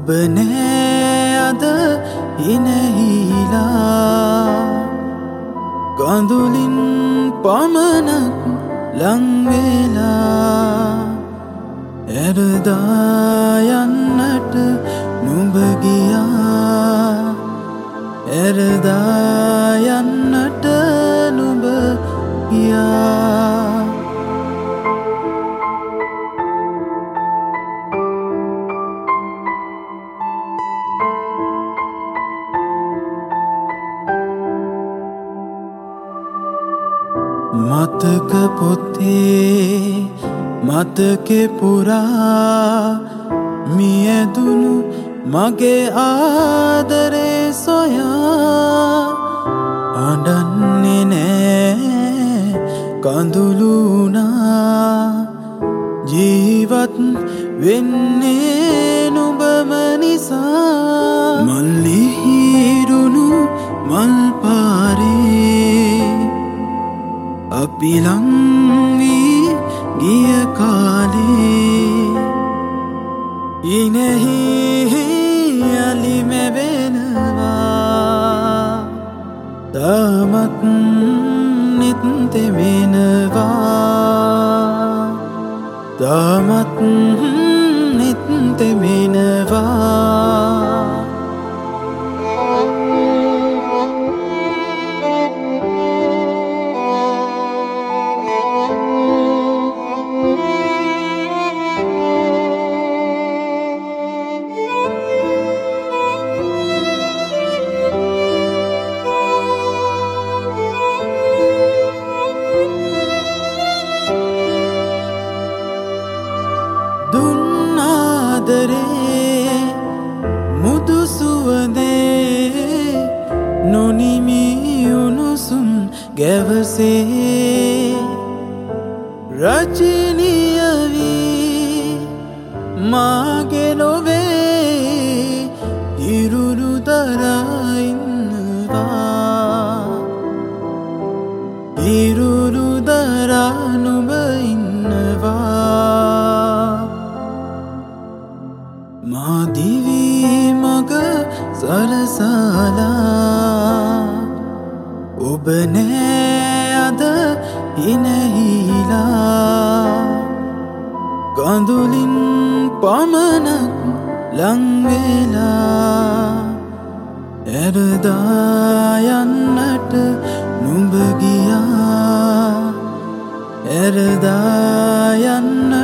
ඔබ නෑ අද ඉනහිලා ගඳුලින් පමණක් ලංවෙලා ඇරදා යන්නට නුඹ ගියා ඇරදා යන්නට නුඹ ගියා මතක පොතේ මතකෙ පුරා මියදුණු මගේ ආදරේ සොයා අඬන්නේ නෑ කඳුළුනා ජීවත් වෙන්නේ නුඹම නිසා මල්ලිහිරුණු මල් පාරේ අපි ලං වී ගිය කාලේ ඉනෙහි අලිම වෙනවා තාමත් නිත් තෙමෙනවා තාමත් නිත් තෙමෙනවා දුන්නාදරේ මුදු සුවඳේ නොනිමි උණුසුම් ගැවසේ රචනීය වී මාගේ ලොවේ ඉරුරු දරා ඉන්නවා ඉරුරු දරා නුඹ ඉන්නවා මා දිවි මග සරසලා ඔබ නෑ අද ඉනහිලා ගඳුලින් පමණක් ලංවෙලා ඇරදා යන්නට නුඹ ගියා ඇරදා යන්නට